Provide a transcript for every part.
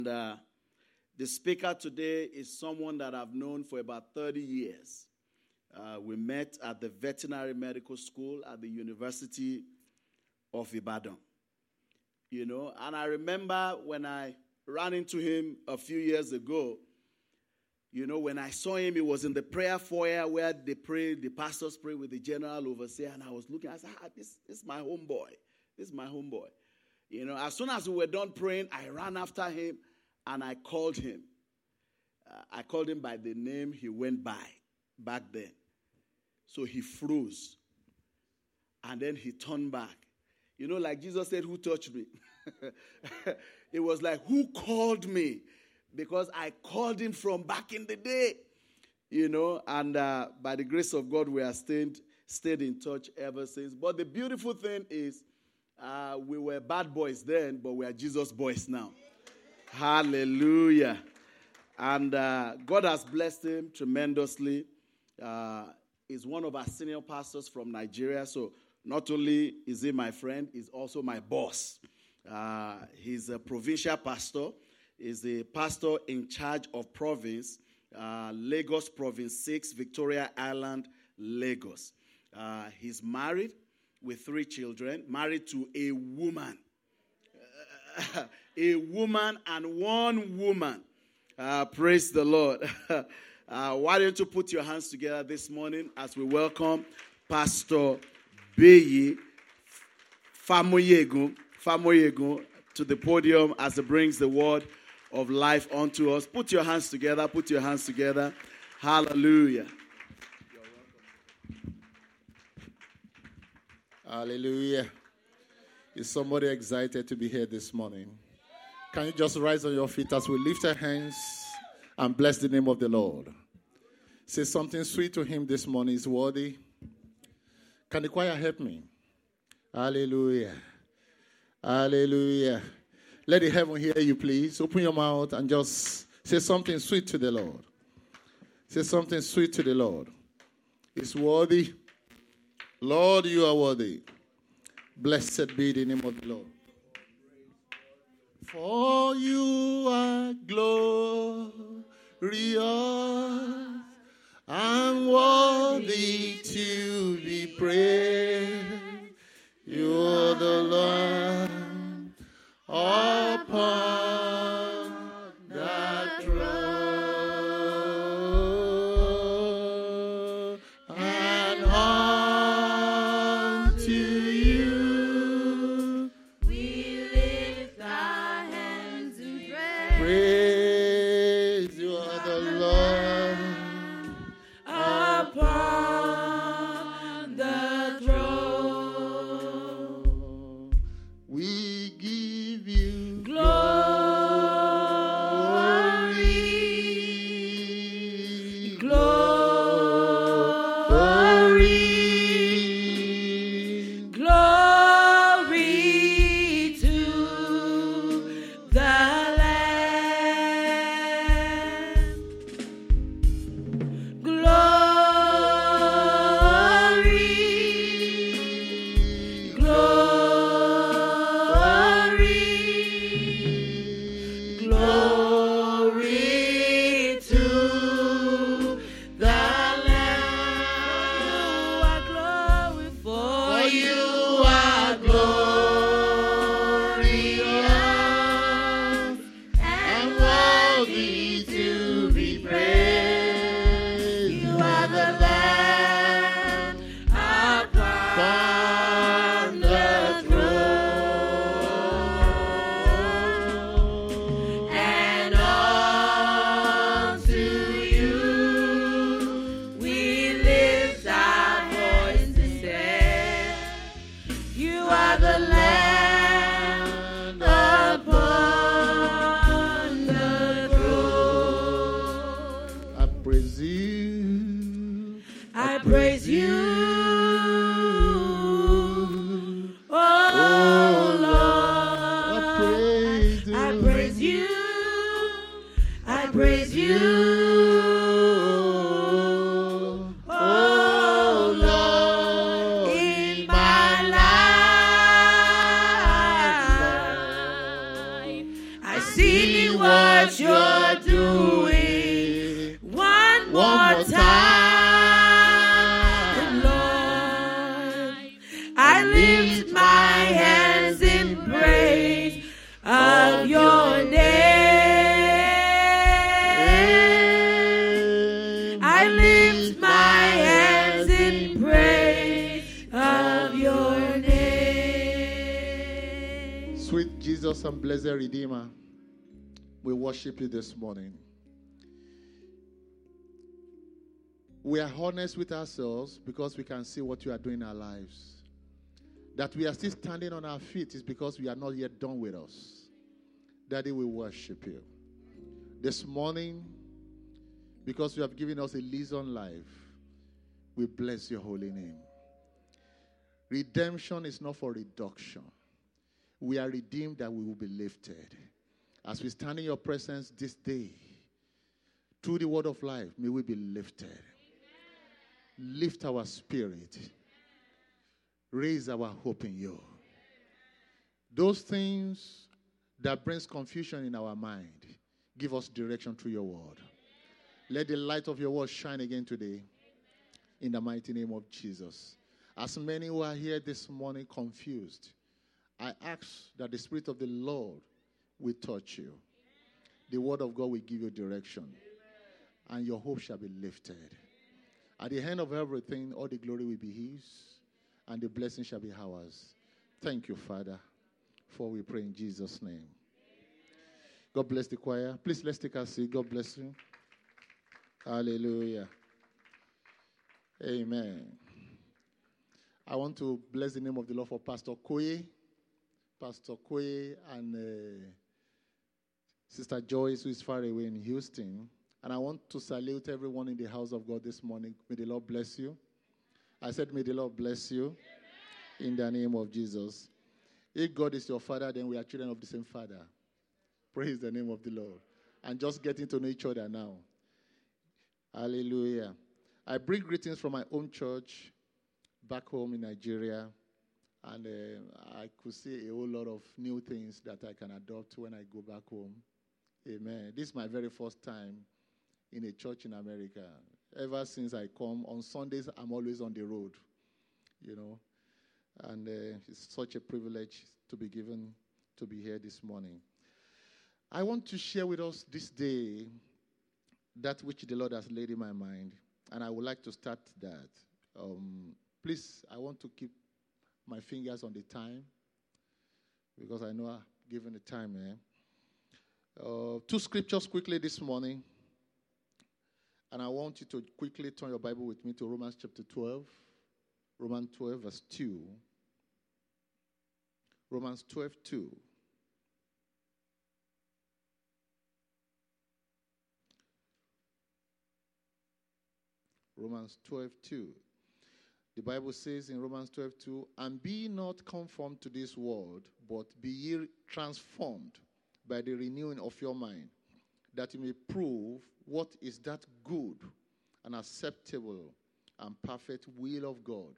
The speaker today is someone that I've known for about 30 years. We met at the Veterinary Medical School at the University of Ibadan. And I remember when I ran into him a few years ago, when I saw him, he was in the prayer foyer where they pray, the pastors pray with the general overseer, and I was looking, I said, this is my homeboy. This is my homeboy. As soon as we were done praying, I ran after him, and I called him. I called him by the name he went by back then. So he froze. And then he turned back. Like Jesus said, who touched me? It was like, who called me? Because I called him from back in the day. And by the grace of God, we are stayed in touch ever since. But the beautiful thing is, we were bad boys then, but we are Jesus boys now. Hallelujah. And God has blessed him tremendously. He's one of our senior pastors from Nigeria. So not only is he my friend, he's also my boss. He's a provincial pastor. He's the pastor in charge of province, Lagos Province 6, Victoria Island, Lagos. He's married with 3 children, married to a woman. A woman and one woman. Praise the Lord. Why don't you put your hands together this morning as we welcome Pastor Beyi Famoyegun to the podium as he brings the word of life unto us. Put your hands together. Put your hands together. Hallelujah. Hallelujah. Is somebody excited to be here this morning? Can you just rise on your feet as we lift our hands and bless the name of the Lord? Say something sweet to him this morning. He's worthy. Can the choir help me? Hallelujah. Hallelujah. Let the heaven hear you, please. Open your mouth and just say something sweet to the Lord. Say something sweet to the Lord. He's worthy. Lord, you are worthy. Blessed be the name of the Lord. For you are glorious and worthy to be praised. You are the Lamb upon the throne, and unto you we lift our hands in praise. praise. You are the Lord Upon the throne, we give you glory, glory, glory to the Lamb. Glory, glory, glory to the Lamb. For you are glorious and worthy to be praised. You are the Lamb upon the throne, and unto you we lift our voice and say, you are the Lamb upon the throne. I praise you. I praise you, oh I Lord. praise you. I praise you. I praise you, oh Lord, in my life. I see you. what you're doing. One more time, Lord. I lift my hands in praise of your name. I lift my hands in praise of your name. Sweet Jesus and blessed Redeemer, we worship you this morning. We are honest with ourselves because we can see what you are doing in our lives. That we are still standing on our feet is because we are not yet done with us. Daddy, we worship you. This morning, because you have given us a lease on life, we bless your holy name. Redemption is not for reduction. We are redeemed that we will be lifted. As we stand in your presence this day, through the word of life, may we be lifted. Lift our spirit. Raise our hope in you. Those things that brings confusion in our mind, give us direction through your word. Let the light of your word shine again today. In the mighty name of Jesus. As many who are here this morning confused, I ask that the Spirit of the Lord will touch you. The word of God will give you direction. And your hope shall be lifted. At the end of everything, all the glory will be his. And the blessing shall be ours. Thank you, Father, for we pray in Jesus' name. God bless the choir. Please, let's take our seat. God bless you. Hallelujah. Amen. I want to bless the name of the Lord for Pastor Koye. Pastor Koye and Sister Joyce, who is far away in Houston. And I want to salute everyone in the house of God this morning. May the Lord bless you. I said, may the Lord bless you. In the name of Jesus. If God is your father, then we are children of the same father. Praise the name of the Lord. And just getting to know each other now. Hallelujah. I bring greetings from my own church back home in Nigeria. And I could see a whole lot of new things that I can adopt when I go back home. Amen. This is my very first time in a church in America. Ever since I come, on Sundays, I'm always on the road, you know. And it's such a privilege to be given to be here this morning. I want to share with us this day that which the Lord has laid in my mind. And I would like to start that. Please, I want to keep my fingers on the time because I know I've given the time here. Two scriptures quickly this morning. And I want you to quickly turn your Bible with me to Romans chapter 12. Romans 12 verse 2. Romans 12, 2. Romans 12, 2. The Bible says in Romans 12, 2, and be not conformed to this world, but be ye transformed by the renewing of your mind, that you may prove what is that good and acceptable and perfect will of God.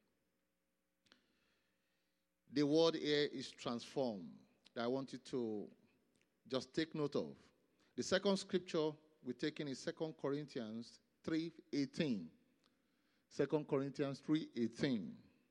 The word here is transformed that I want you to just take note of. The second scripture we're taking is 2 Corinthians 3:18. 2 Corinthians 3:18.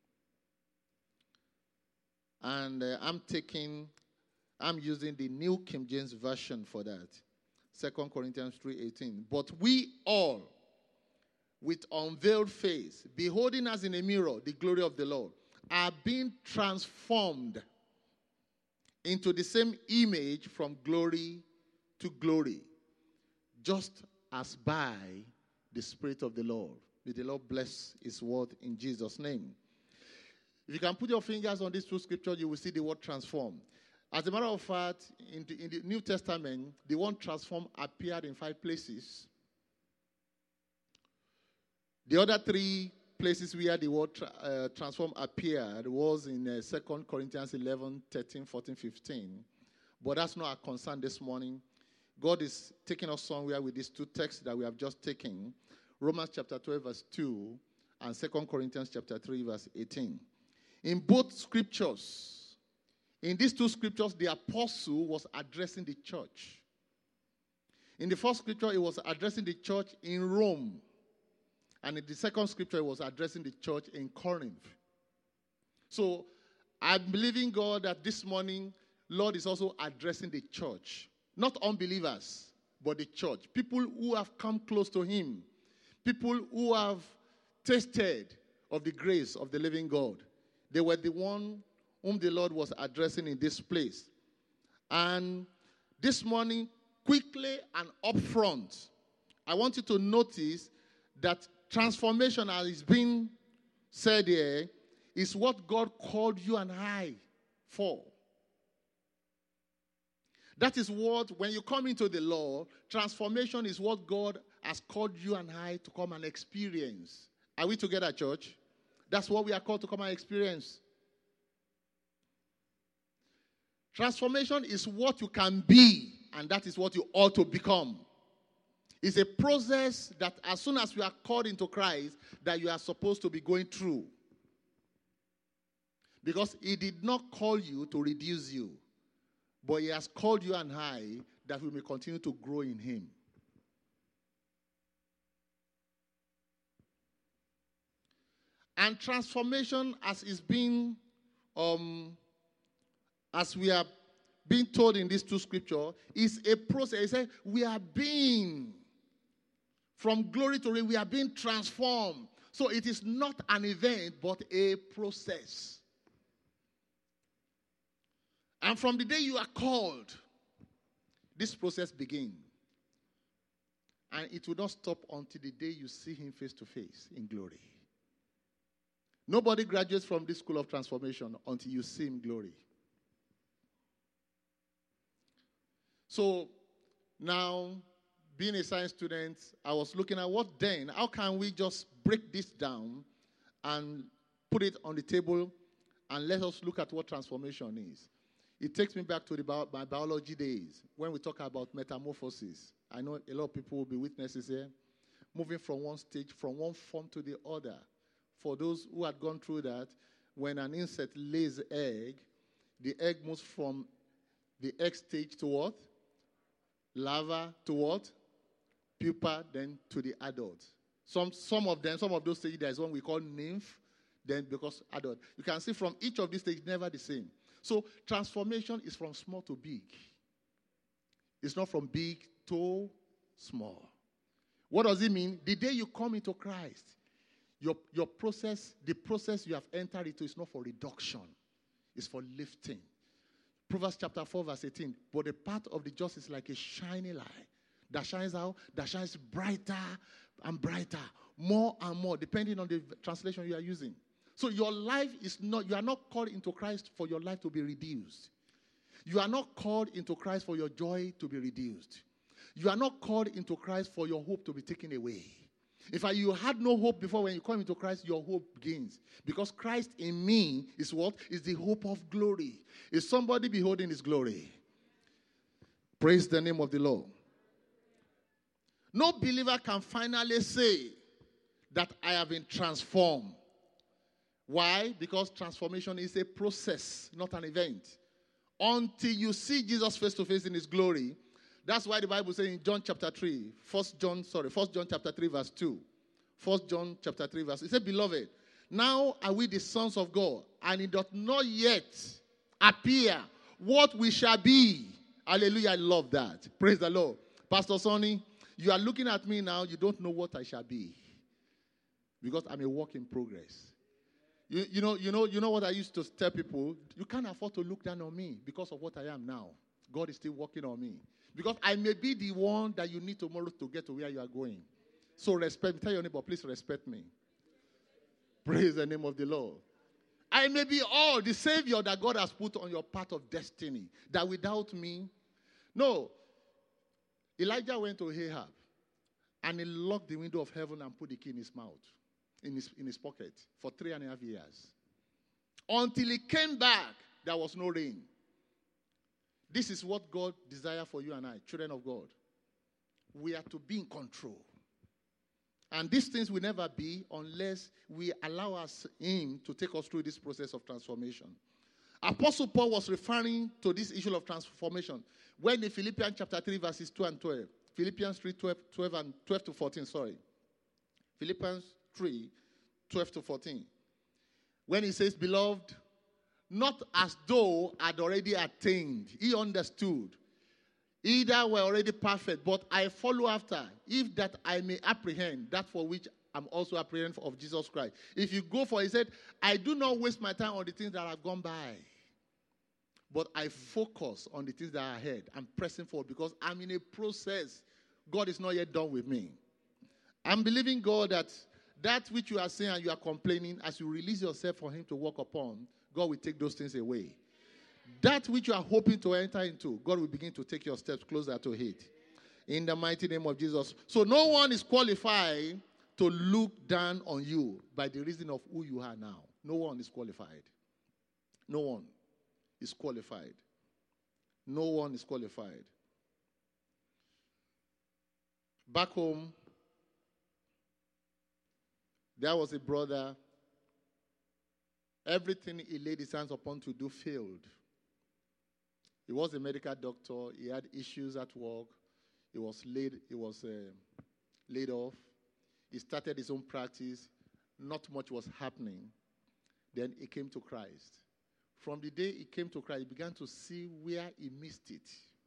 And I'm using the New King James Version for that. 2 Corinthians 3:18. But we all, with unveiled face, beholding as in a mirror the glory of the Lord, are being transformed into the same image from glory to glory, just as by the Spirit of the Lord. May the Lord bless his word in Jesus' name. If you can put your fingers on these two scriptures, you will see the word transform. As a matter of fact, in the New Testament, the word transform appeared in 5 places. The other 3 places where the word transform appeared was in 2 Corinthians 11, 13, 14, 15. But that's not our concern this morning. God is taking us somewhere with these 2 texts that we have just taken. Romans chapter 12, verse 2, and 2 Corinthians chapter 3, verse 18. In both scriptures, in these 2 scriptures, the apostle was addressing the church. In the first scripture, he was addressing the church in Rome. And in the second scripture, he was addressing the church in Corinth. So I'm believing God that this morning, Lord is also addressing the church. Not unbelievers, but the church. People who have come close to him. People who have tasted of the grace of the living God. They were the one whom the Lord was addressing in this place. And this morning, quickly and upfront, I want you to notice that transformation, as is being said here, is what God called you and I for. That is what, when you come into the Lord, transformation is what God has called you and I to come and experience. Are we together, church? That's what we are called to come and experience. Transformation is what you can be, and that is what you ought to become. It's a process that as soon as you are called into Christ, that you are supposed to be going through. Because he did not call you to reduce you, but he has called you and I that we may continue to grow in him. And transformation, as is being, as we are being told in these two scriptures, is a process. He said, we are being, from glory to glory, we are being transformed. So it is not an event, but a process. And from the day you are called, this process begins. And it will not stop until the day you see him face to face in glory. Nobody graduates from this school of transformation until you see him in glory. So now, being a science student, I was looking at how can we just break this down and put it on the table and let us look at what transformation is. It takes me back to my biology days when we talk about metamorphosis. I know a lot of people will be witnesses here. Moving from one stage, from one form to the other. For those who had gone through that, when an insect lays egg, the egg moves from the egg stage to what? Larva to what? Pupa, then to the adult. Some of those stages, there's one we call nymph, then because adult. You can see from each of these stages, never the same. So transformation is from small to big. It's not from big to small. What does it mean? The day you come into Christ, your process, the process you have entered into is not for reduction. It's for lifting. Proverbs chapter 4 verse 18. But the path of the just is like a shining light that shines out, that shines brighter and brighter, more and more, depending on the translation you are using. So your life is not, you are not called into Christ for your life to be reduced. You are not called into Christ for your joy to be reduced. You are not called into Christ for your hope to be taken away. In fact, you had no hope before. When you come into Christ, your hope begins. Because Christ in me is what? Is the hope of glory. Is somebody beholding his glory? Praise the name of the Lord. No believer can finally say that I have been transformed. Why? Because transformation is a process, not an event. Until you see Jesus face to face in his glory. That's why the Bible says in John chapter 3, 1 John chapter 3 verse 2. 1 John chapter 3 verse 2. It said, beloved, now are we the sons of God, and it doth not yet appear what we shall be. Hallelujah, I love that. Praise the Lord. Pastor Sonny, you are looking at me now, you don't know what I shall be. Because I'm a work in progress. You know what I used to tell people? You can't afford to look down on me because of what I am now. God is still working on me. Because I may be the one that you need tomorrow to get to where you are going. So respect me. Tell your neighbor, please respect me. Praise the name of the Lord. I may be all the Savior that God has put on your path of destiny. That without me, no. Elijah went to Ahab and he locked the window of heaven and put the key in his mouth, in his pocket for 3.5 years. Until he came back, there was no rain. This is what God desires for you and I, children of God. We are to be in control. And these things will never be unless we allow him to take us through this process of transformation. Apostle Paul was referring to this issue of transformation when in Philippians chapter 3 verses 2 and 12. Philippians 3, 12 to 14, sorry. Philippians 3, 12 to 14. When he says, beloved, not as though I'd already attained. He understood. Either were already perfect, but I follow after, if that I may apprehend that for which I'm also apprehending of Jesus Christ. If you go for, he said, I do not waste my time on the things that have gone by, but I focus on the things that are ahead. I'm pressing forward because I'm in a process. God is not yet done with me. I'm believing God that which you are saying and you are complaining, as you release yourself for him to work upon, God will take those things away. That which you are hoping to enter into, God will begin to take your steps closer to it. In the mighty name of Jesus. So no one is qualified to look down on you by the reason of who you are now. No one is qualified. No one is qualified. No one is qualified. Back home, there was a brother. Everything he laid his hands upon to do failed. He was a medical doctor. He had issues at work. He was laid off. He started his own practice. Not much was happening. Then he came to Christ. From the day he came to Christ, he began to see where he missed it.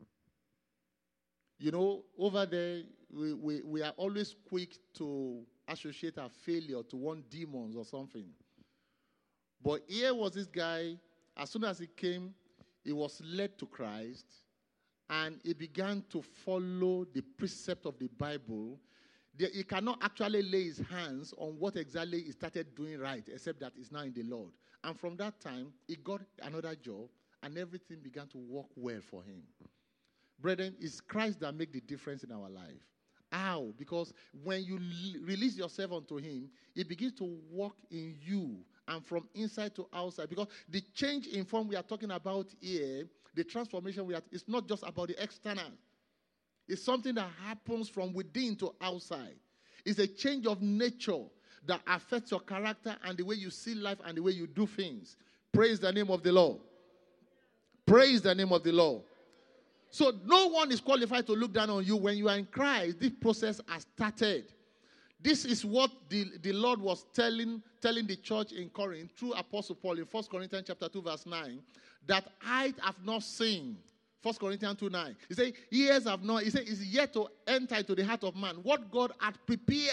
You know, over there, we are always quick to associate our failure to one demons or something. But here was this guy, as soon as he came, he was led to Christ, and he began to follow the precept of the Bible. He cannot actually lay his hands on what exactly he started doing right, except that he's now in the Lord. And from that time, he got another job, and everything began to work well for him. Brethren, it's Christ that makes the difference in our life. How? Because when you release yourself unto him, he begins to work in you and from inside to outside. Because the change in form we are talking about here, the transformation it's not just about the external. It's something that happens from within to outside. It's a change of nature that affects your character and the way you see life and the way you do things. Praise the name of the Lord. Praise the name of the Lord. So no one is qualified to look down on you. When you are in Christ, this process has started. This is what the Lord was telling the church in Corinth through Apostle Paul in 1 Corinthians chapter 2 verse 9, that I have not seen. 1 Corinthians 2:9. He said, ears have not, he said, it's yet to enter into the heart of man what God had prepared.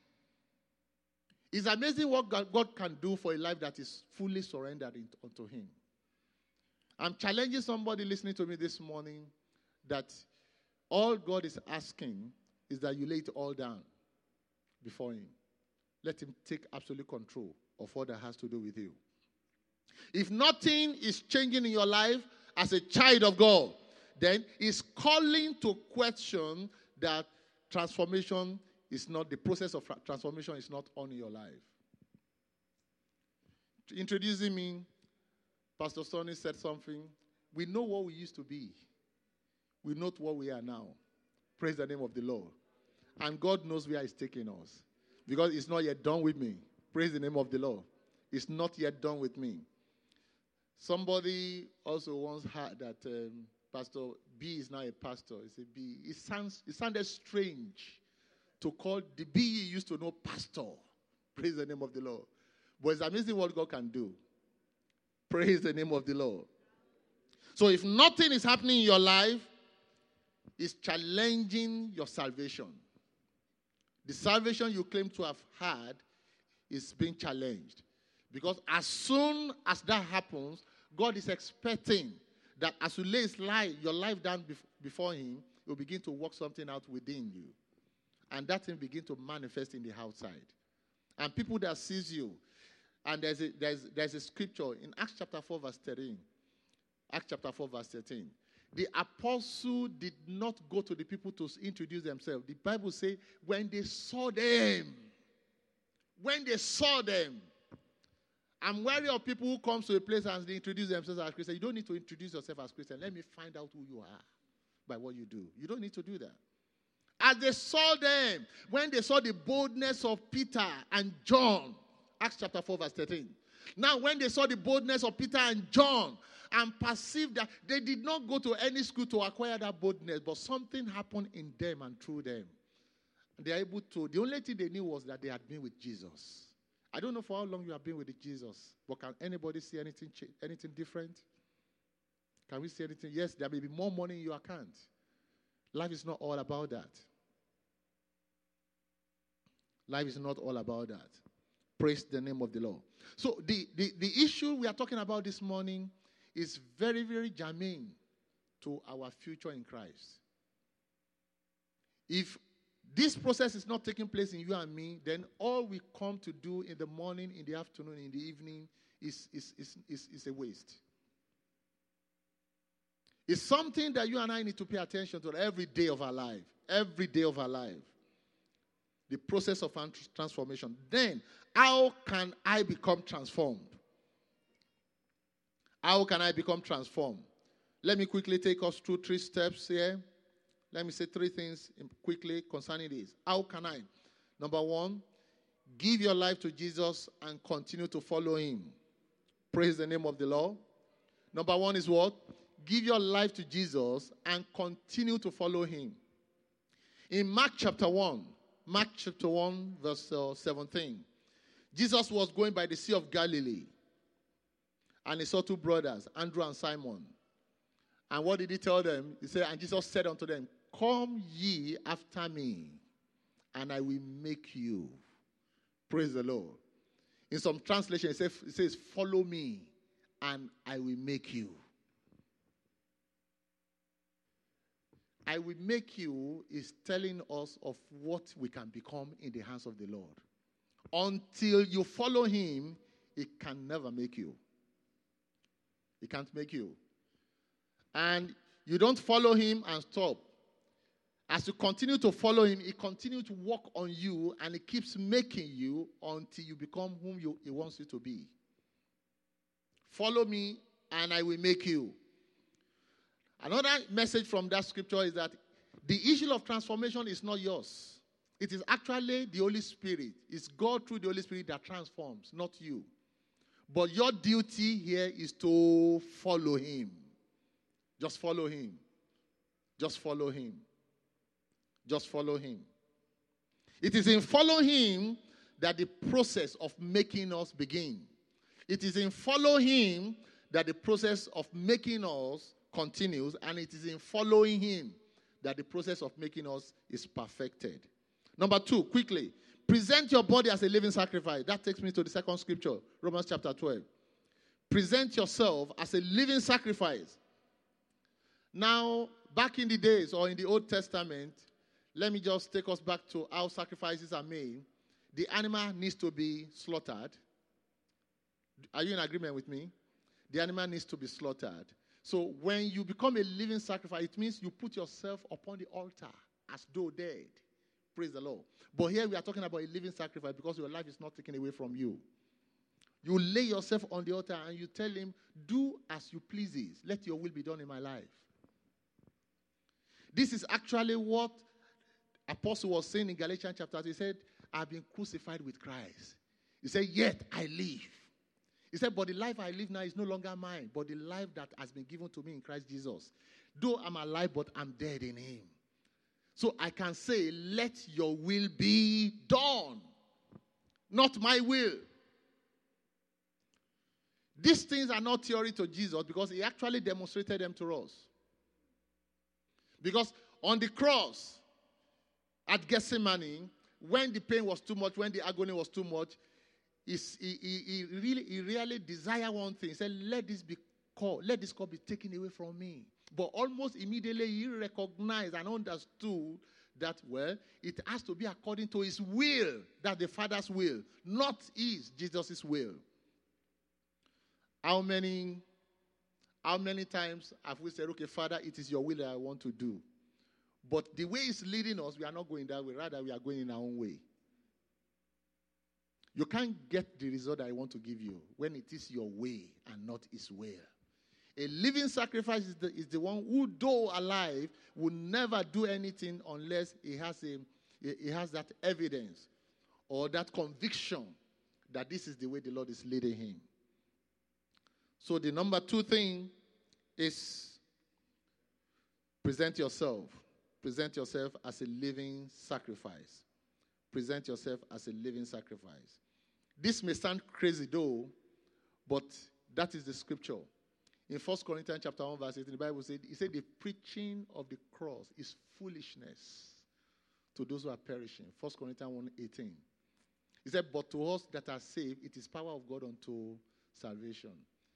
It's amazing what God can do for a life that is fully surrendered unto him. I'm challenging somebody listening to me this morning that all God is asking is that you lay it all down before him. Let him take absolute control of what that has to do with you. If nothing is changing in your life as a child of God, then he's calling to question that transformation is not, the process of transformation is not on in your life. Introducing me, Pastor Sonny said something. We know what we used to be. We know what we are now. Praise the name of the Lord. And God knows where he's taking us. Because it's not yet done with me. Praise the name of the Lord. It's not yet done with me. Somebody also once heard that Pastor B is now a pastor. He said B. It sounded strange to call the B you used to know pastor. Praise the name of the Lord. But it's amazing what God can do. Praise the name of the Lord. So if nothing is happening in your life, it's challenging your salvation. The salvation you claim to have had is being challenged. Because as soon as that happens, God is expecting that as you lay your life down before him, he'll begin to work something out within you. And that thing begin to manifest in the outside. And people that sees you, and there's a scripture in Acts chapter 4 verse 13. Acts chapter 4 verse 13. The apostle did not go to the people to introduce themselves. The Bible says when they saw them, I'm wary of people who come to a place and they introduce themselves as Christian. You don't need to introduce yourself as Christian. Let me find out who you are by what you do. You don't need to do that. As they saw them, when they saw the boldness of Peter and John, Acts chapter 4 verse 13, Now, when they saw the boldness of Peter and John and perceived that they did not go to any school to acquire that boldness, but something happened in them and through them. And they are able to, the only thing they knew was that they had been with Jesus. I don't know for how long you have been with Jesus, but can anybody see anything different? Can we see anything? Yes, there may be more money in your account. Life is not all about that. Life is not all about that. Praise the name of the Lord. So the issue we are talking about this morning is very, very germane to our future in Christ. If this process is not taking place in you and me, then all we come to do in the morning, in the afternoon, in the evening is a waste. It's something that you and I need to pay attention to every day of our life. Every day of our life. The process of transformation. Then, how can I become transformed? How can I become transformed? Let me quickly take us through 3 steps here. Let me say 3 things quickly concerning this. How can I? Number 1, give your life to Jesus and continue to follow him. Praise the name of the Lord. Number 1 is what? Give your life to Jesus and continue to follow him. In Mark chapter 1, verse 17, Jesus was going by the Sea of Galilee, and he saw 2 brothers, Andrew and Simon. And what did he tell them? He said, and Jesus said unto them, come ye after me, and I will make you. Praise the Lord. In some translation, it says, follow me, and I will make you. I will make you is telling us of what we can become in the hands of the Lord. Until you follow him, he can never make you. He can't make you. And you don't follow him and stop. As you continue to follow him, he continues to work on you, and he keeps making you until you become whom he wants you to be. Follow me, and I will make you. Another message from that scripture is that the issue of transformation is not yours. It is actually the Holy Spirit. It's God through the Holy Spirit that transforms, not you. But your duty here is to follow him. Just follow him. Just follow him. Just follow him. It is in following him that the process of making us begin. It is in following him that the process of making us continues, and it is in following him that the process of making us is perfected. Number 2, quickly, present your body as a living sacrifice. That takes me to the second scripture, Romans chapter 12. Present yourself as a living sacrifice. Now, back in the days or in the Old Testament, let me just take us back to how sacrifices are made. The animal needs to be slaughtered. Are you in agreement with me? The animal needs to be slaughtered. So when you become a living sacrifice, it means you put yourself upon the altar as though dead. Praise the Lord. But here we are talking about a living sacrifice because your life is not taken away from you. You lay yourself on the altar and you tell him, do as you pleases. Let your will be done in my life. This is actually what Apostle was saying in Galatians chapter 2. He said, I've been crucified with Christ. He said, yet I live. He said, but the life I live now is no longer mine, but the life that has been given to me in Christ Jesus. Though I'm alive, but I'm dead in him. So I can say, let your will be done, not my will. These things are not theory to Jesus because he actually demonstrated them to us. Because on the cross at Gethsemane, when the pain was too much, when the agony was too much, he really desired one thing. He said, let this cup be taken away from me. But almost immediately he recognized and understood that, well, it has to be according to his will, that the Father's will, not Jesus' will. How many times have we said, okay, Father, it is your will that I want to do. But the way it's leading us, we are not going that way. Rather, we are going in our own way. You can't get the result I want to give you when it is your way and not his will. A living sacrifice is the one who, though alive, will never do anything unless he has that evidence or that conviction that this is the way the Lord is leading him. So the number 2 thing is present yourself. Present yourself as a living sacrifice. Present yourself as a living sacrifice. This may sound crazy though, but that is the scripture. In 1 Corinthians chapter 1 verse 18, the Bible said, it said the preaching of the cross is foolishness to those who are perishing. 1 Corinthians 1:18. He said, but to us that are saved, it is power of God unto salvation.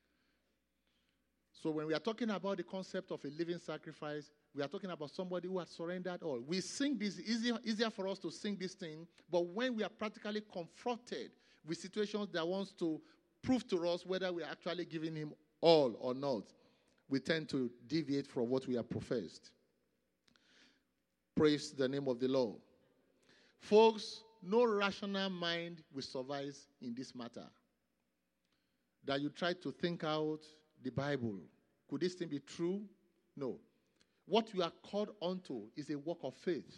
So when we are talking about the concept of a living sacrifice, we are talking about somebody who has surrendered all. We sing this, easier for us to sing this thing, but when we are practically confronted with situations that wants to prove to us whether we are actually giving him all or not, we tend to deviate from what we have professed. Praise the name of the Lord. Folks, no rational mind will survive in this matter. That you try to think out the Bible. Could this thing be true? No. What you are called onto is a work of faith.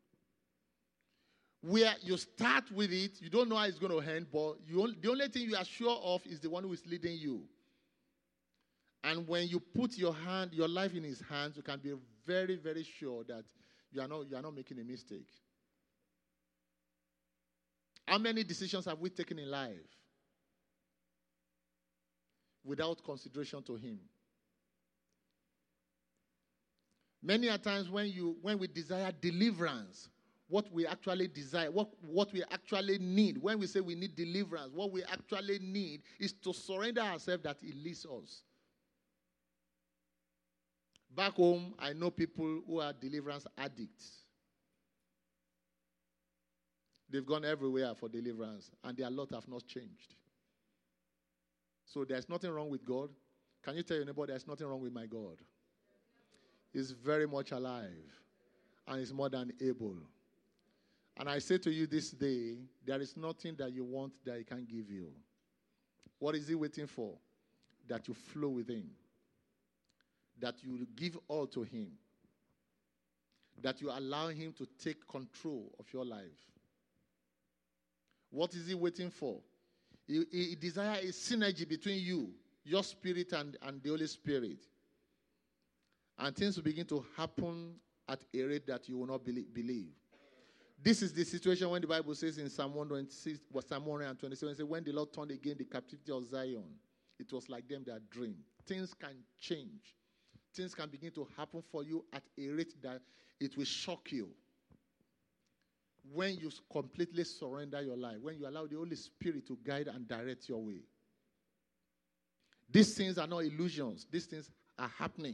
Where you start with it, you don't know how it's going to end, but the only thing you are sure of is the one who is leading you. And when you put your life in his hands, you can be very, very sure that you are not making a mistake. How many decisions have we taken in life without consideration to him? Many a times when we desire deliverance, what we actually desire, what we actually need, when we say we need deliverance, what we actually need is to surrender ourselves that he leads us. Back home, I know people who are deliverance addicts. They've gone everywhere for deliverance, and their lot have not changed. So there's nothing wrong with God. Can you tell your neighbor there's nothing wrong with my God? He's very much alive, and he's more than able. And I say to you this day, there is nothing that you want that he can't give you. What is he waiting for? That you flow with him. That you give all to him. That you allow him to take control of your life. What is he waiting for? He desires a synergy between you, your spirit, and the Holy Spirit. And things will begin to happen at a rate that you will not believe. This is the situation when the Bible says in Psalm 126, Psalm 127, it says, when the Lord turned again the captivity of Zion, it was like them that dreamed. Things can change. Things can begin to happen for you at a rate that it will shock you. When you completely surrender your life, when you allow the Holy Spirit to guide and direct your way. These things are not illusions. These things are happening.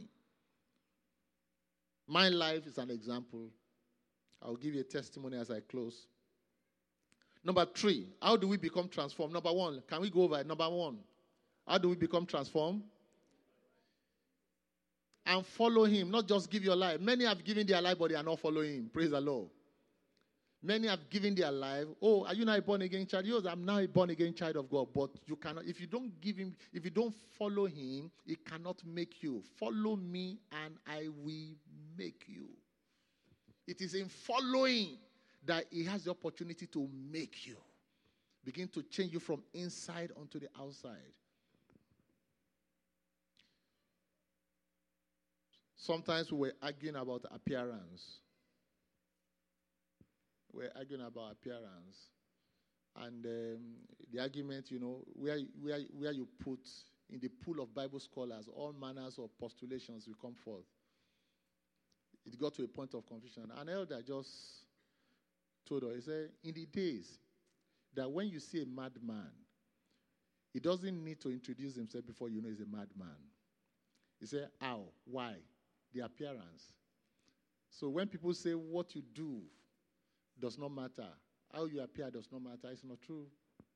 My life is an example. I'll give you a testimony as I close. Number 3, how do we become transformed? Number 1, can we go over it? Number 1, how do we become transformed? And follow him, not just give your life. Many have given their life, but they are not following him. Praise the Lord. Many have given their life. Oh, are you not a born-again child? Yes, I'm now a born-again child of God. But you cannot, if you don't give him, if you don't follow him, he cannot make you. Follow me and I will make you. It is in following that he has the opportunity to make you. Begin to change you from inside onto the outside. Sometimes we were arguing about appearance. We're arguing about appearance. And the argument, where you put in the pool of Bible scholars, all manners of postulations will come forth. It got to a point of confusion. An elder just told her, he said, in the days that when you see a madman, he doesn't need to introduce himself before you know he's a madman. He said, how? Why? The appearance. So when people say what you do does not matter, how you appear does not matter, it's not true.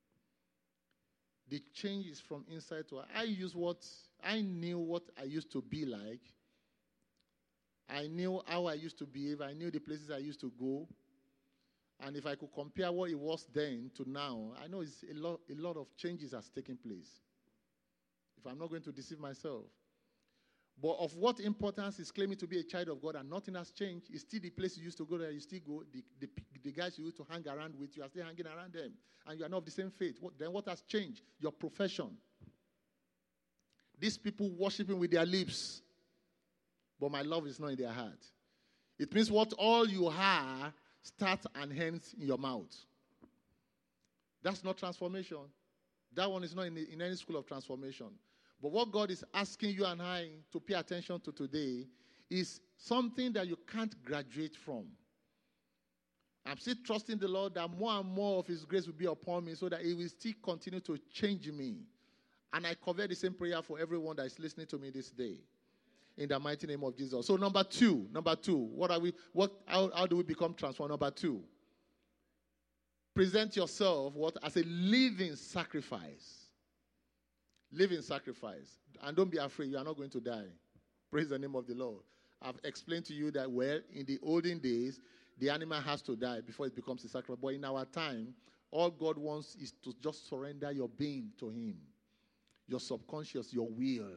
The change is from inside to out. I knew what I used to be like. I knew how I used to behave. I knew the places I used to go. And if I could compare what it was then to now, I know it's a lot of changes has taken place. If I'm not going to deceive myself. But of what importance is claiming to be a child of God and nothing has changed? It's still the place you used to go there. You still go. The guys you used to hang around with, you are still hanging around them. And you are not of the same faith. Then what has changed? Your profession. These people worshiping with their lips, but my love is not in their heart. It means what all you are starts and ends in your mouth. That's not transformation. That one is not in any school of transformation. But what God is asking you and I to pay attention to today is something that you can't graduate from. I'm still trusting the Lord that more and more of His grace will be upon me so that He will still continue to change me. And I cover the same prayer for everyone that is listening to me this day. In the mighty name of Jesus. So number two, how do we become transformed? Number two, present yourself as a living sacrifice. Living sacrifice. And don't be afraid, you are not going to die. Praise the name of the Lord. I've explained to you that, in the olden days, the animal has to die before it becomes a sacrifice. But in our time, all God wants is to just surrender your being to Him. Your subconscious, your will.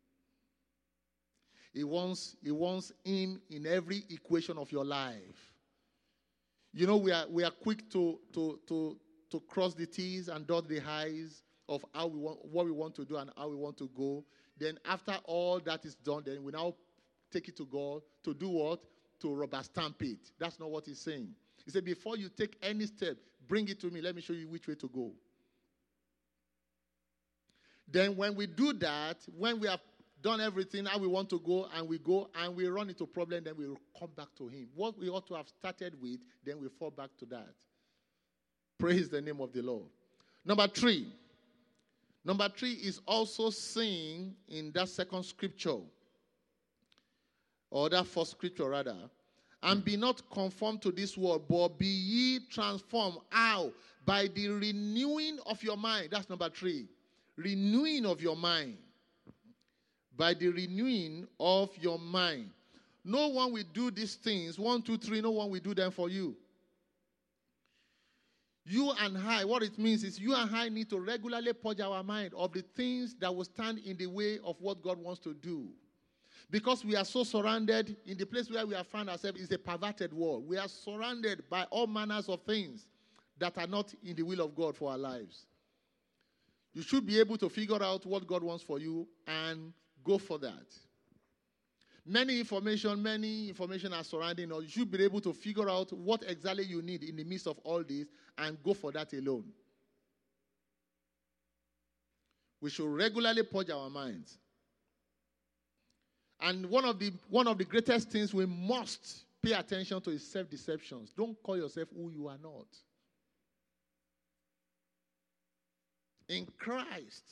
He wants Him in every equation of your life. You know, we are quick to cross the T's and dot the I's of what we want to do and how we want to go. Then after all that is done, then we now take it to God to do what? To rubber stamp it. That's not what He's saying. He said, before you take any step, bring it to me. Let me show you which way to go. Then when we do that, when we have done everything how we want to go and we run into problem, then we will come back to Him. What we ought to have started with, then we fall back to that. Praise the name of the Lord. Number three is also seen in that second scripture, or that first scripture rather. And be not conformed to this world, but be ye transformed. How? By the renewing of your mind. That's number three. Renewing of your mind. By the renewing of your mind. No one will do these things. 1, 2, 3. No one will do them for you. You and I, what it means is you and I need to regularly purge our mind of the things that will stand in the way of what God wants to do. Because we are so surrounded, in the place where we have found ourselves is a perverted world. We are surrounded by all manners of things that are not in the will of God for our lives. You should be able to figure out what God wants for you and go for that. Many information are surrounding us. You should be able to figure out what exactly you need in the midst of all this and go for that alone. We should regularly purge our minds. And one of the greatest things we must pay attention to is self-deceptions. Don't call yourself who you are not. In Christ,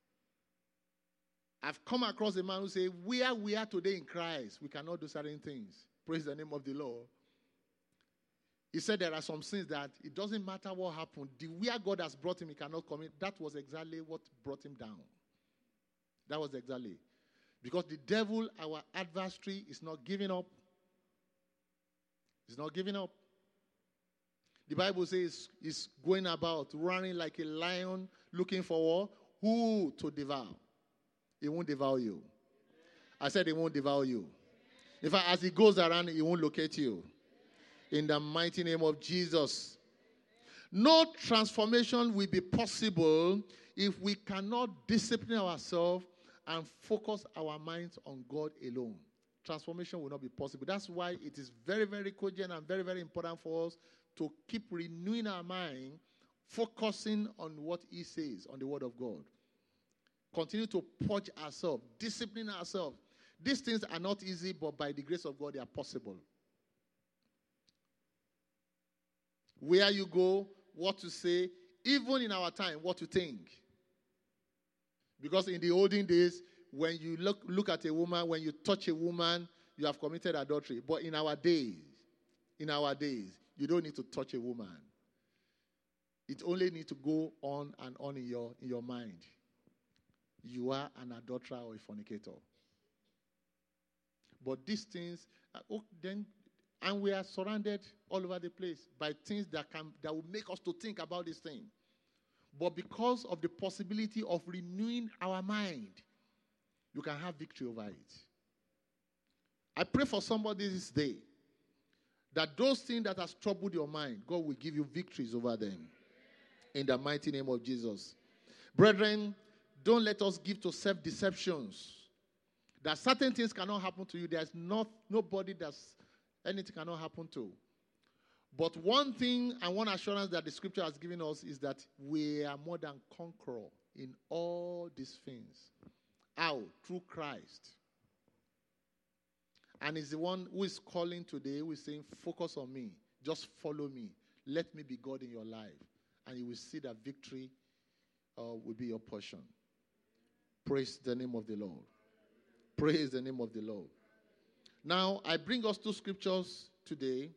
I've come across a man who says, where we are today in Christ, we cannot do certain things. Praise the name of the Lord. He said there are some sins that it doesn't matter what happened. Where God has brought him, he cannot commit. That was exactly what brought him down. That was exactly. Because the devil, our adversary, is not giving up. He's not giving up. The Bible says he's going about running like a lion, looking for who to devour. He won't devour you. I said he won't devour you. In fact, as he goes around, he won't locate you. In the mighty name of Jesus. No transformation will be possible if we cannot discipline ourselves and focus our minds on God alone. Transformation will not be possible. That's why it is very, very cogent and very, very important for us to keep renewing our mind, focusing on what He says, on the Word of God. Continue to purge ourselves, discipline ourselves. These things are not easy, but by the grace of God, they are possible. Where you go, what to say, even in our time, what to think. Because in the olden days, when you look at a woman, when you touch a woman, you have committed adultery. But in our days, you don't need to touch a woman. It only needs to go on and on in your mind. You are an adulterer or a fornicator. But these things, and we are surrounded all over the place by things that will make us to think about this thing. But because of the possibility of renewing our mind, you can have victory over it. I pray for somebody this day that those things that has troubled your mind, God will give you victories over them. In the mighty name of Jesus. Brethren, don't let us give to self-deceptions. That certain things cannot happen to you. There's nobody that's anything cannot happen to. But one thing and one assurance that the scripture has given us is that we are more than conquerors in all these things. How? Through Christ. And he's the one who is calling today, who is saying, focus on me. Just follow me. Let me be God in your life. And you will see that victory will be your portion. Praise the name of the Lord. Praise the name of the Lord. Now, I bring us two scriptures today.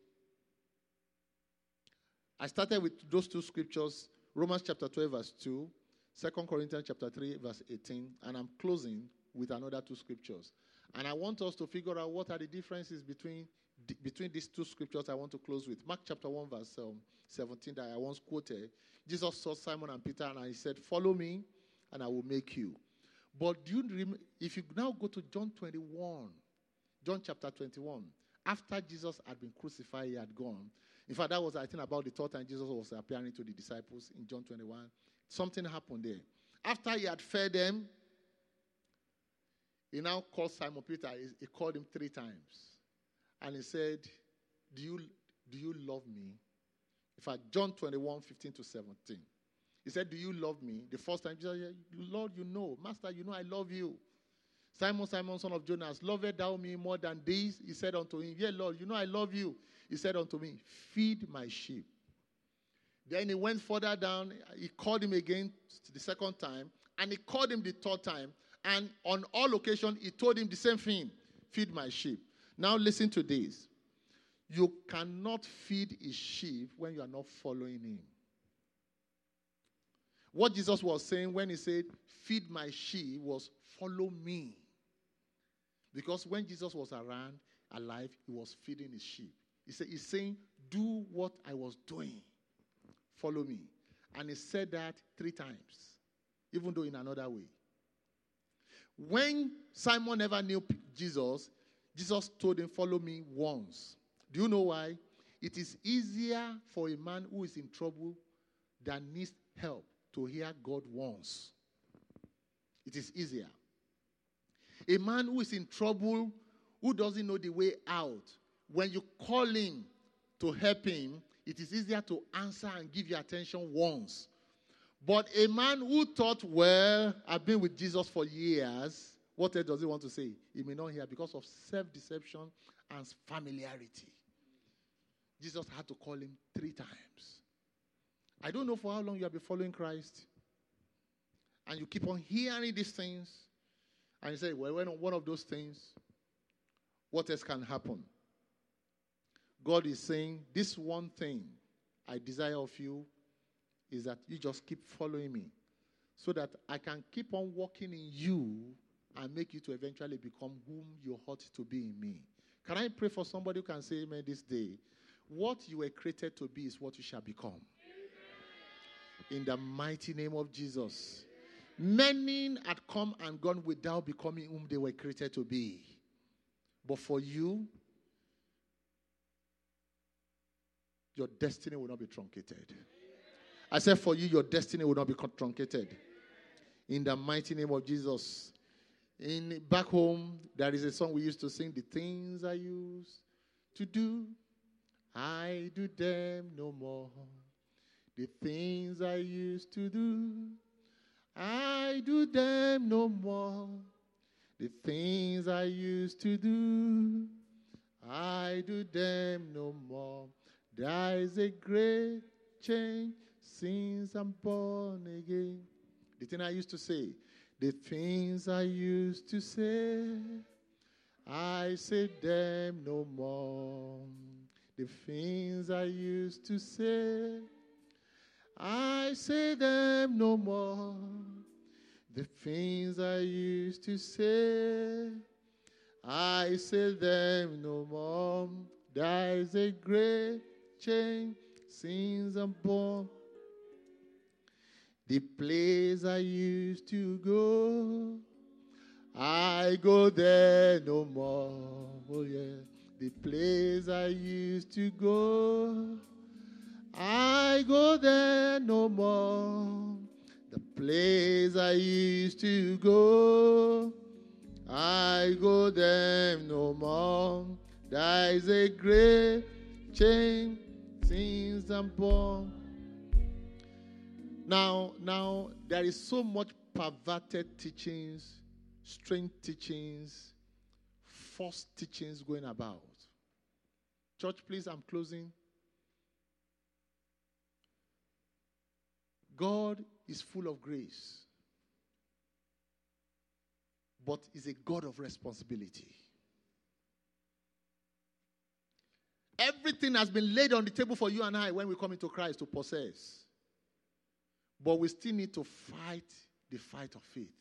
I started with those two scriptures, Romans chapter 12, verse 2, 2 Corinthians chapter 3, verse 18, and I'm closing with another two scriptures. And I want us to figure out what are the differences between these two scriptures I want to close with. Mark chapter 1, verse 17 that I once quoted. Jesus saw Simon and Peter and he said, follow me and I will make you. But if you now go to John chapter 21, after Jesus had been crucified, he had gone. In fact, that was, I think, about the third time Jesus was appearing to the disciples in John 21. Something happened there. After he had fed them, he now called Simon Peter. He called him 3 times. And he said, do you love me? In fact, John 21, 15 to 17. He said, do you love me? The first time, he said, Lord, you know. Master, you know I love you. Simon, Simon, son of Jonas, lovest thou me more than these? He said unto him, yeah, Lord, you know I love you. He said unto me, feed my sheep. Then he went further down. He called him again the second time. And he called him the third time. And on all occasions, he told him the same thing. Feed my sheep. Now listen to this. You cannot feed his sheep when you are not following him. What Jesus was saying when he said, feed my sheep, was follow me. Because when Jesus was around, alive, he was feeding his sheep. He's saying, do what I was doing. Follow me. And he said that 3 times, even though in another way. When Simon never knew Jesus, Jesus told him, follow me once. Do you know why? It is easier for a man who is in trouble that needs help to hear God once. It is easier. A man who is in trouble, who doesn't know the way out, when you call him to help him, it is easier to answer and give you attention once. But a man who thought, well, I've been with Jesus for years, what else does he want to say? He may not hear because of self-deception and familiarity. Jesus had to call him 3 times. I don't know for how long you have been following Christ. And you keep on hearing these things. And you say, well, when one of those things, what else can happen? God is saying, this one thing I desire of you is that you just keep following me so that I can keep on walking in you and make you to eventually become whom you ought to be in me. Can I pray for somebody who can say amen this day? What you were created to be is what you shall become. In the mighty name of Jesus. Many had come and gone without becoming whom they were created to be. But for you, your destiny will not be truncated. I said for you, your destiny will not be truncated. In the mighty name of Jesus. Back home, there is a song we used to sing, the things I used to do, I do them no more. The things I used to do, I do them no more. The things I used to do, I do them no more. There is a great change since I'm born again. The thing I used to say, the things I used to say, I say them no more. The things I used to say, I say them no more. The things I used to say, I say them no more. There is a great change since I'm born. The place I used to go, I go there no more. Oh yeah. The place I used to go, I go there no more. The place I used to go, I go there no more. There is a great change since I'm born. Now, there is so much perverted teachings, strange teachings, false teachings going about. Church, please, I'm closing. God is full of grace, but is a God of responsibility. Everything has been laid on the table for you and I when we come into Christ to possess. But we still need to fight the fight of faith.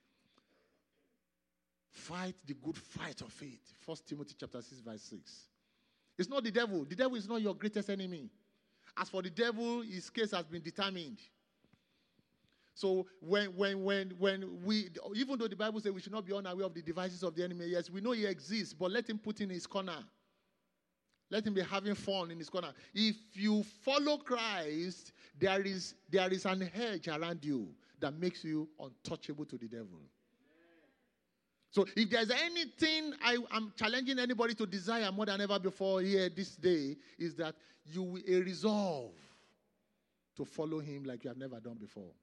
Fight the good fight of faith. 1 Timothy chapter 6, verse 6. It's not the devil. The devil is not your greatest enemy. As for the devil, his case has been determined. So when we, even though the Bible says we should not be unaware of the devices of the enemy, yes, we know he exists, but let him put in his corner. Let him be having fun in his corner. If you follow Christ, there is an hedge around you that makes you untouchable to the devil. So if there's anything I'm challenging anybody to desire more than ever before here this day, is that you will resolve to follow him like you have never done before.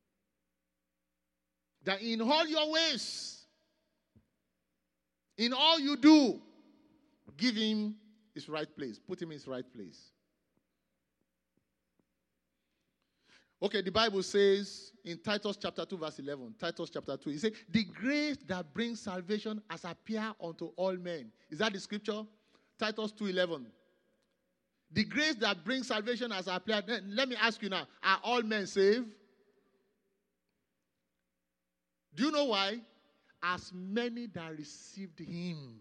That in all your ways, in all you do, give him his right place. Put him in his right place. Okay, the Bible says in Titus chapter 2, verse 11, Titus chapter 2, it says, the grace that brings salvation has appeared unto all men. Is that the scripture? Titus 2:11. The grace that brings salvation has appeared. Let me ask you now, are all men saved? Do you know why? As many that received him.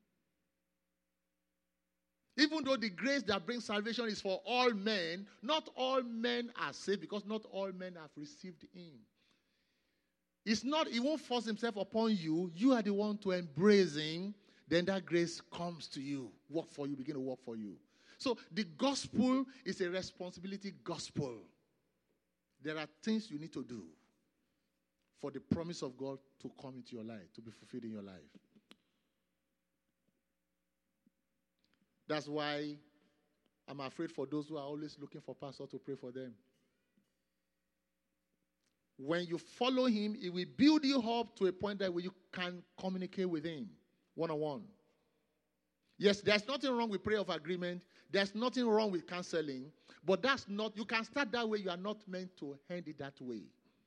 Even though the grace that brings salvation is for all men, not all men are saved because not all men have received him. It's not, he won't force himself upon you. You are the one to embrace him. Then that grace comes to you, work for you, begin to work for you. So the gospel is a responsibility gospel. There are things you need to do for the promise of God to come into your life, to be fulfilled in your life. That's why I'm afraid for those who are always looking for pastor to pray for them. When you follow him, it will build you up to a point that where you can communicate with him one-on-one. Yes, there's nothing wrong with prayer of agreement. There's nothing wrong with counseling. But that's not, you can start that way. You are not meant to end it that way.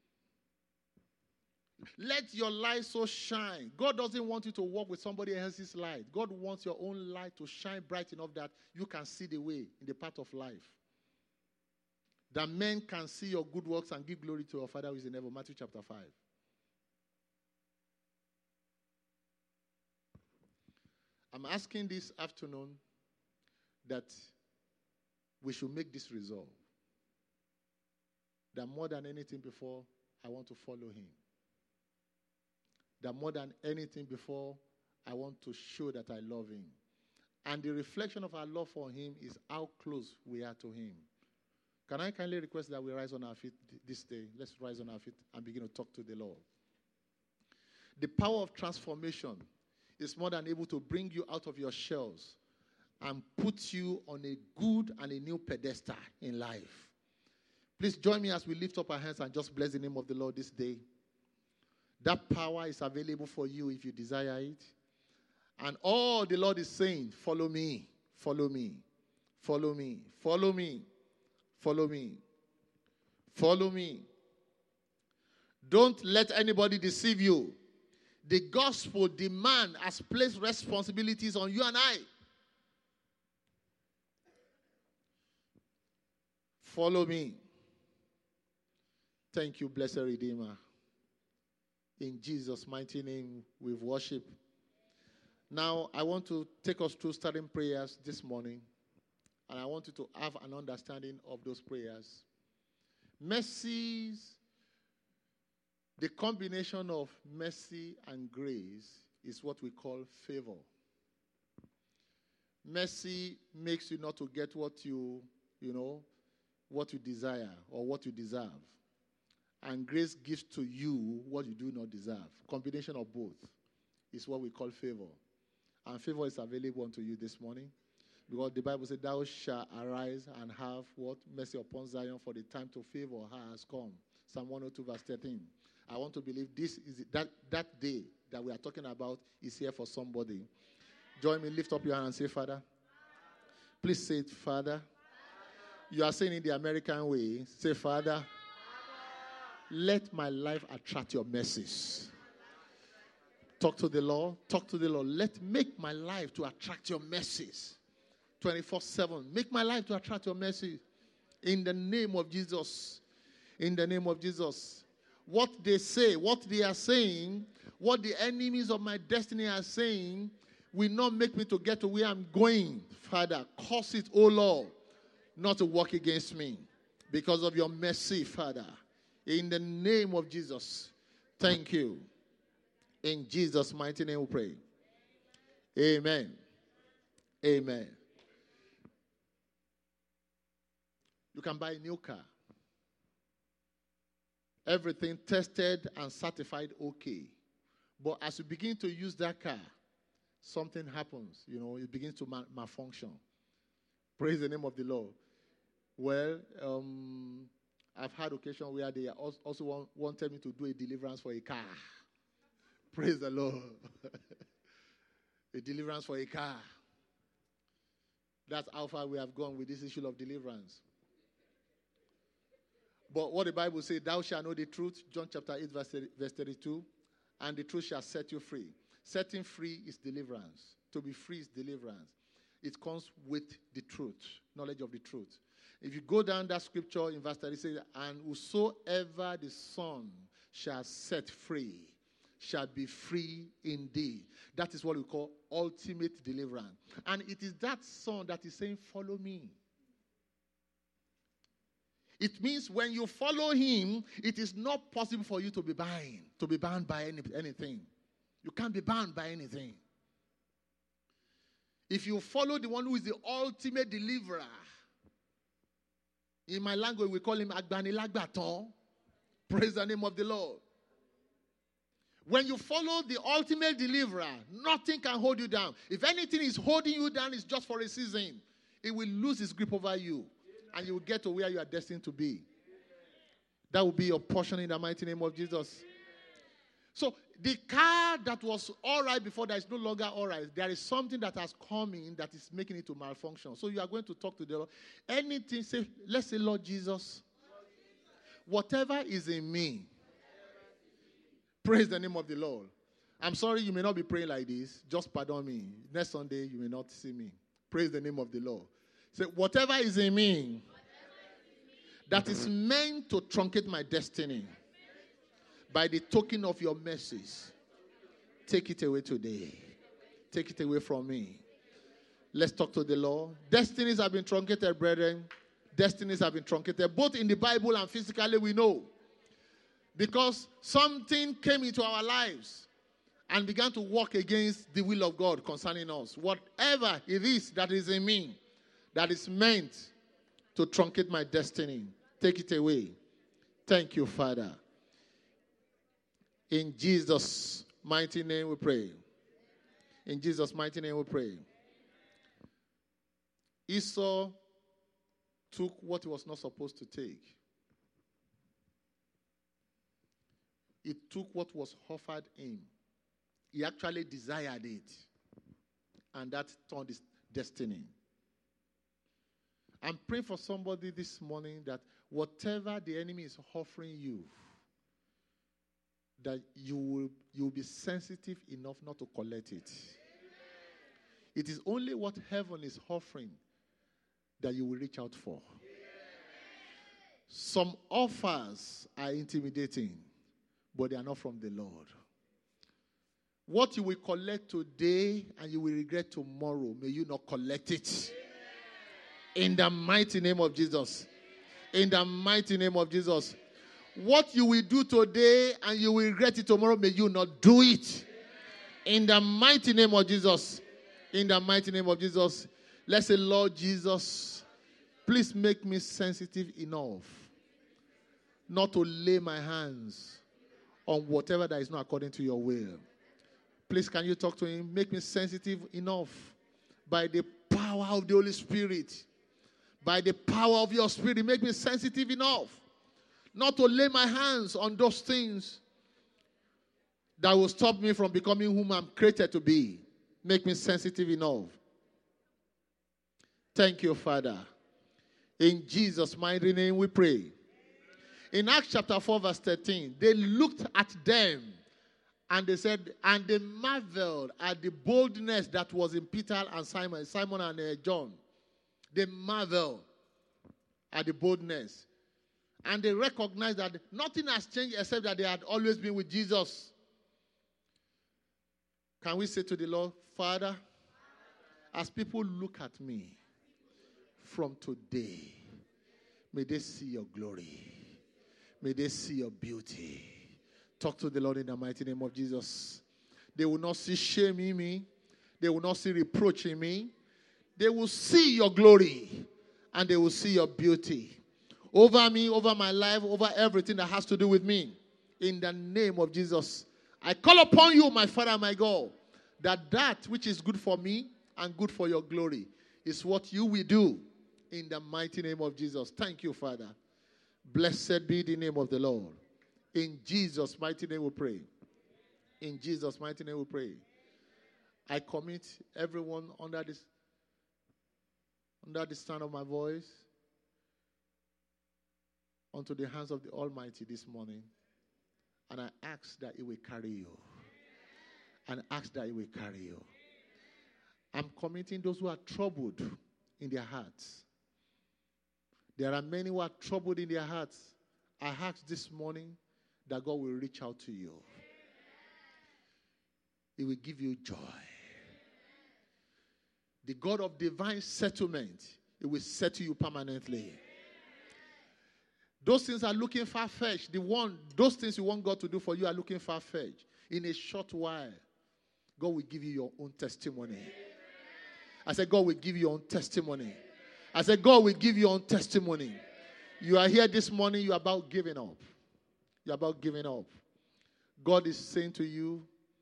Let your light so shine. God doesn't want you to walk with somebody else's light. God wants your own light to shine bright enough that you can see the way in the path of life. That men can see your good works and give glory to your Father who is in heaven. Matthew chapter 5. I'm asking this afternoon that we should make this resolve. That more than anything before, I want to follow him. That more than anything before, I want to show that I love him. And the reflection of our love for him is how close we are to him. Can I kindly request that we rise on our feet this day? Let's rise on our feet and begin to talk to the Lord. The power of transformation is more than able to bring you out of your shells and put you on a good and a new pedestal in life. Please join me as we lift up our hands and just bless the name of the Lord this day. That power is available for you if you desire it. And all the Lord is saying, follow me, follow me, follow me, follow me, follow me, follow me. Don't let anybody deceive you. The gospel demand has placed responsibilities on you and I. Follow me. Thank you, blessed Redeemer. In Jesus' mighty name, we've worshiped. Now, I want to take us through starting prayers this morning. And I want you to have an understanding of those prayers. Mercies, the combination of mercy and grace is what we call favor. Mercy makes you not to get what you desire or what you deserve. and grace gives to you what you do not deserve. Combination of both is what we call favor. And favor is available unto you this morning. Because the Bible said, thou shalt arise and have what? Mercy upon Zion, for the time to favor her has come. Psalm 102 verse 13. I want to believe this is that day that we are talking about is here for somebody. Join me, lift up your hand and say, Father. Please say it, Father. You are saying in the American way, say, Father, let my life attract your mercies. Talk to the Lord. Talk to the Lord. Make my life to attract your mercies. 24/7. Make my life to attract your mercy. In the name of Jesus. In the name of Jesus. What they say, what they are saying, what the enemies of my destiny are saying, will not make me to get to where I'm going. Father, cause it, O Lord, not to work against me. Because of your mercy, Father. In the name of Jesus. Thank you. In Jesus' mighty name we pray. Amen. Amen. You can buy a new car. Everything tested and certified okay. But as you begin to use that car, something happens. You know, it begins to malfunction. Praise the name of the Lord. Well, I've had occasion where they also wanted me to do a deliverance for a car. Praise the Lord. A deliverance for a car. That's how far we have gone with this issue of deliverance. But what the Bible says, thou shalt know the truth, John chapter 8, verse 32, and the truth shall set you free. Setting free is deliverance. To be free is deliverance. It comes with the truth, knowledge of the truth. If you go down that scripture in verse 30, it says, and whosoever the Son shall set free shall be free indeed. That is what we call ultimate deliverance. And it is that Son that is saying, follow me. It means when you follow him, it is not possible for you to be bound by anything. You can't be bound by anything. If you follow the one who is the ultimate deliverer, in my language we call him Agbanilagbaton. Praise the name of the Lord. When you follow the ultimate deliverer, nothing can hold you down. If anything is holding you down, it's just for a season. It will lose its grip over you. And you will get to where you are destined to be. That will be your portion in the mighty name of Jesus. So the car that was all right before that is no longer all right. There is something that has come in that is making it to malfunction. So you are going to talk to the Lord. Anything, say, let's say, Lord Jesus, whatever is in me, praise the name of the Lord. I'm sorry you may not be praying like this. Just pardon me. Next Sunday you may not see me. Praise the name of the Lord. Say, whatever is in me that is meant to truncate my destiny by the token of your mercies, take it away today. Take it away from me. Let's talk to the Lord. Destinies have been truncated, brethren. Destinies have been truncated, both in the Bible and physically, we know. Because something came into our lives and began to work against the will of God concerning us. Whatever it is that is in me, that is meant to truncate my destiny, take it away. Thank you, Father. In Jesus' mighty name we pray. In Jesus' mighty name we pray. Esau took what he was not supposed to take. He took what was offered him. He actually desired it. And that turned his destiny. I'm praying for somebody this morning that whatever the enemy is offering you, that you will be sensitive enough not to collect it. It is only what heaven is offering that you will reach out for. Some offers are intimidating, but they are not from the Lord. What you will collect today and you will regret tomorrow, may you not collect it. In the mighty name of Jesus. In the mighty name of Jesus. What you will do today and you will regret it tomorrow, may you not do it. In the mighty name of Jesus. In the mighty name of Jesus. Let's say, Lord Jesus, please make me sensitive enough not to lay my hands on whatever that is not according to your will. Please, can you talk to him? Make me sensitive enough by the power of the Holy Spirit. By the power of your Spirit, make me sensitive enough not to lay my hands on those things that will stop me from becoming whom I'm created to be. Make me sensitive enough. Thank you, Father. In Jesus' mighty name we pray. In Acts chapter 4 verse 13, they looked at them and they said, and they marveled at the boldness that was in Peter and Simon and John. They marveled at the boldness. And they recognized that nothing has changed except that they had always been with Jesus. Can we say to the Lord, Father, as people look at me from today, may they see your glory. May they see your beauty. Talk to the Lord in the mighty name of Jesus. They will not see shame in me. They will not see reproach in me. They will see your glory. And they will see your beauty. Over me, over my life, over everything that has to do with me. In the name of Jesus. I call upon you, my Father, my God, that which is good for me and good for your glory is what you will do in the mighty name of Jesus. Thank you, Father. Blessed be the name of the Lord. In Jesus' mighty name we pray. In Jesus' mighty name we pray. I commit everyone under the sound of my voice unto the hands of the Almighty this morning. And I ask that it will carry you. And ask that it will carry you. I'm committing those who are troubled in their hearts. There are many who are troubled in their hearts. I ask this morning that God will reach out to you. He will give you joy. The God of divine settlement, He will settle you permanently. Those things are looking far-fetched. Those things you want God to do for you are looking far-fetched. In a short while, God will give you your own testimony. I said, God will give you your own testimony. I said, God will give you your own testimony. You are here this morning, you are about giving up. You're about giving up. God is saying to you,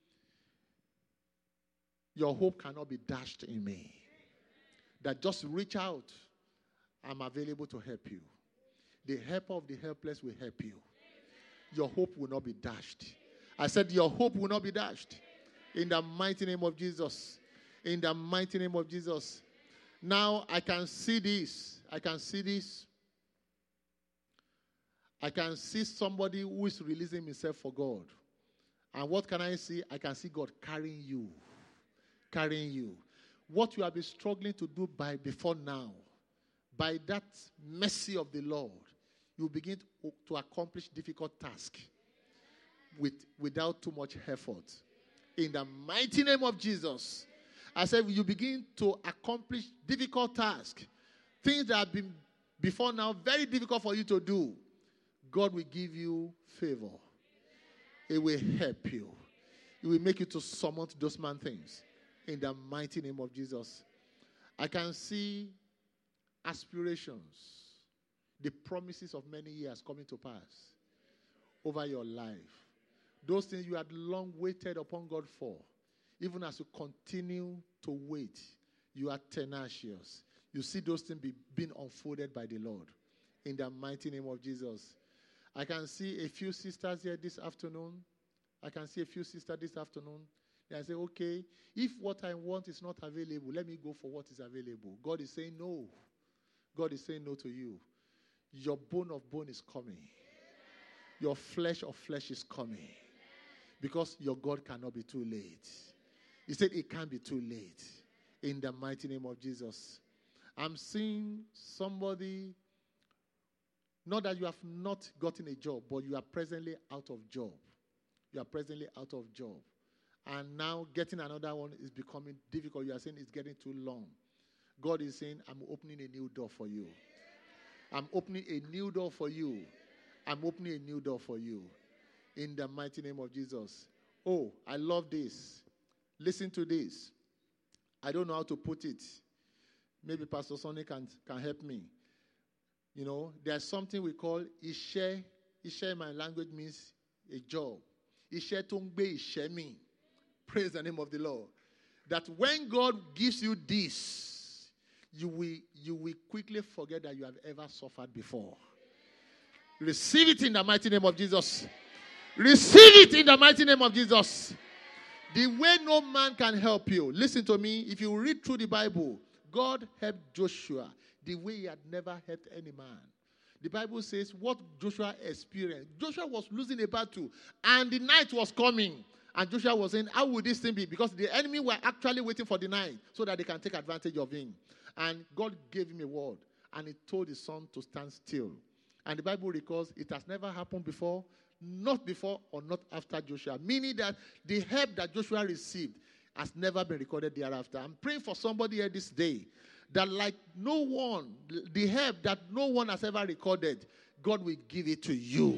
your hope cannot be dashed in me. That just reach out. I'm available to help you. The helper of the helpless will help you. Your hope will not be dashed. I said your hope will not be dashed. In the mighty name of Jesus. In the mighty name of Jesus. Now I can see this. I can see this. I can see somebody who is releasing himself for God. And what can I see? I can see God carrying you. Carrying you. What you have been struggling to do before now, by that mercy of the Lord, you begin to accomplish difficult tasks without too much effort. In the mighty name of Jesus, I said you begin to accomplish difficult tasks, things that have been before now very difficult for you to do. God will give you favor. It will help you. It will make you to surmount those man things. In the mighty name of Jesus. I can see aspirations, the promises of many years coming to pass over your life. Those things you had long waited upon God for, even as you continue to wait, you are tenacious. You see those things being unfolded by the Lord. In the mighty name of Jesus. I can see a few sisters here this afternoon. I say, okay, if what I want is not available, let me go for what is available. God is saying no. God is saying no to you. Your bone of bone is coming. Your flesh of flesh is coming. Because your God cannot be too late. He said it can't be too late. In the mighty name of Jesus. I'm seeing somebody, not that you have not gotten a job, but you are presently out of job. You are presently out of job. And now getting another one is becoming difficult. You are saying it's getting too long. God is saying, I'm opening a new door for you. I'm opening a new door for you. I'm opening a new door for you. In the mighty name of Jesus. Oh, I love this. Listen to this. I don't know how to put it. Maybe Pastor Sonny can help me. You know, there's something we call Ishe Iṣẹ́ in my language means a job. Iṣẹ́ tó ń gbé iṣẹ́ mi. Praise the name of the Lord. That when God gives you this, you will quickly forget that you have ever suffered before. Receive it in the mighty name of Jesus. Receive it in the mighty name of Jesus. The way no man can help you. Listen to me. If you read through the Bible, God helped Joshua the way he had never helped any man. The Bible says what Joshua experienced. Joshua was losing a battle and the night was coming. And Joshua was saying, how will this thing be? Because the enemy were actually waiting for the night so that they can take advantage of him. And God gave him a word. And he told his son to stand still. And the Bible records it has never happened before, not before or not after Joshua. Meaning that the help that Joshua received has never been recorded thereafter. I'm praying for somebody here this day that like no one, the help that no one has ever recorded, God will give it to you.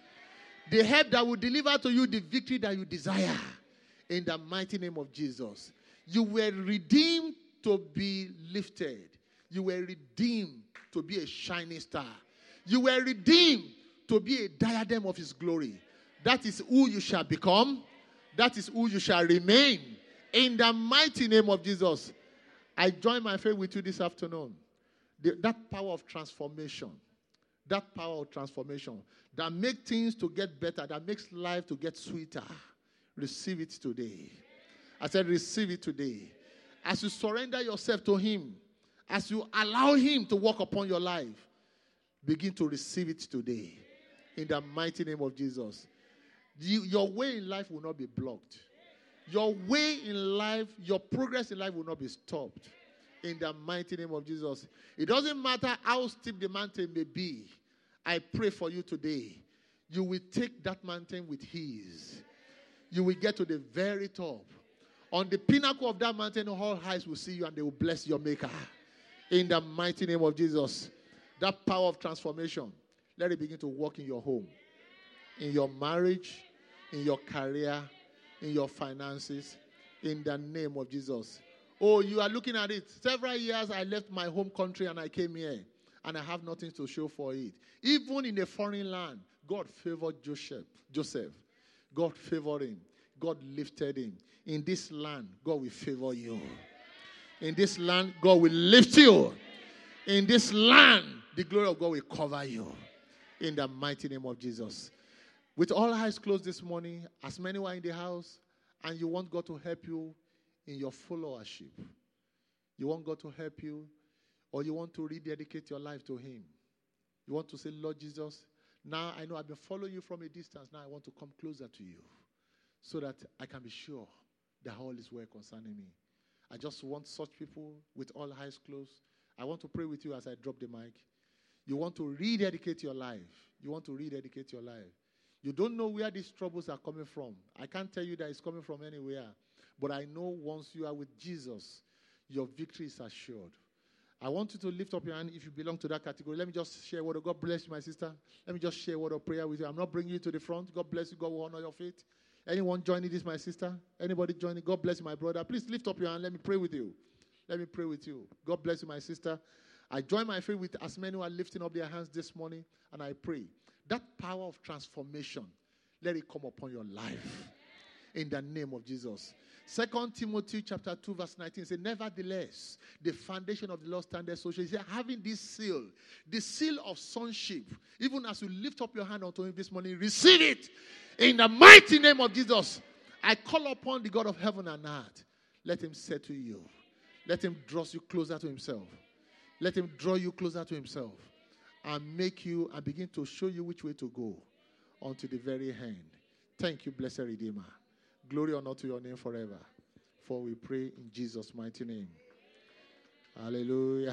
The help that will deliver to you the victory that you desire. In the mighty name of Jesus. You were redeemed to be lifted. You were redeemed to be a shining star. You were redeemed to be a diadem of his glory. That is who you shall become. That is who you shall remain. In the mighty name of Jesus. I join my faith with you this afternoon. That power of transformation. That power of transformation that makes things to get better, that makes life to get sweeter. Receive it today. I said receive it today. As you surrender yourself to him, as you allow him to walk upon your life, begin to receive it today. In the mighty name of Jesus. Your way in life will not be blocked. Your way in life, your progress in life will not be stopped. In the mighty name of Jesus. It doesn't matter how steep the mountain may be. I pray for you today. You will take that mountain with ease. You will get to the very top. On the pinnacle of that mountain, all eyes will see you and they will bless your maker. In the mighty name of Jesus. That power of transformation, let it begin to work in your home, in your marriage, in your career, in your finances, in the name of Jesus. Oh, you are looking at it. Several years I left my home country and I came here, and I have nothing to show for it. Even in a foreign land, God favored Joseph. God favored him. God lifted him. In this land, God will favor you. In this land, God will lift you. In this land, the glory of God will cover you. In the mighty name of Jesus. With all eyes closed this morning, as many who are in the house, and you want God to help you in your followership. You want God to help you, or you want to rededicate your life to him. You want to say, Lord Jesus, now I know I've been following you from a distance. Now I want to come closer to you so that I can be sure that all is well concerning me. I just want such people with all eyes closed. I want to pray with you as I drop the mic. You want to rededicate your life. You want to rededicate your life. You don't know where these troubles are coming from. I can't tell you that it's coming from anywhere. But I know once you are with Jesus, your victory is assured. I want you to lift up your hand if you belong to that category. Let me just share a word of God bless you, my sister. Let me just share a word of prayer with you. I'm not bringing you to the front. God bless you. God will honor your faith. Anyone joining this, my sister? Anybody joining? God bless you, my brother. Please lift up your hand. Let me pray with you. Let me pray with you. God bless you, my sister. I join my faith with as many who are lifting up their hands this morning, and I pray that power of transformation, let it come upon your life. In the name of Jesus. 2 Timothy chapter 2 verse 19 says, nevertheless, the foundation of the Lord standeth so. He said, having this seal, the seal of sonship, even as you lift up your hand unto him this morning, receive it in the mighty name of Jesus. I call upon the God of heaven and earth. Let him say to you, let him draw you closer to himself. Let him draw you closer to himself and make you and begin to show you which way to go unto the very end. Thank you, blessed Redeemer. Glory and honor to your name forever. For we pray in Jesus' mighty name. Hallelujah.